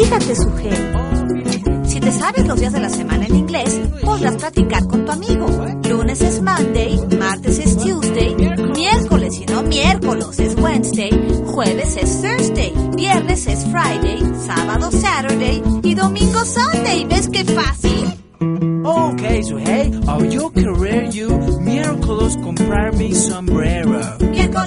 Fíjate, Sujei. Si te sabes los días de la semana en inglés, podrás practicar con tu amigo. Lunes es Monday, martes es Tuesday, miércoles y no miércoles es Wednesday, jueves es Thursday, viernes es Friday, sábado Saturday y domingo Sunday. ¿Ves qué fácil? Okay, so hey, yo querer you miércoles comprar mi sombrero. Miércoles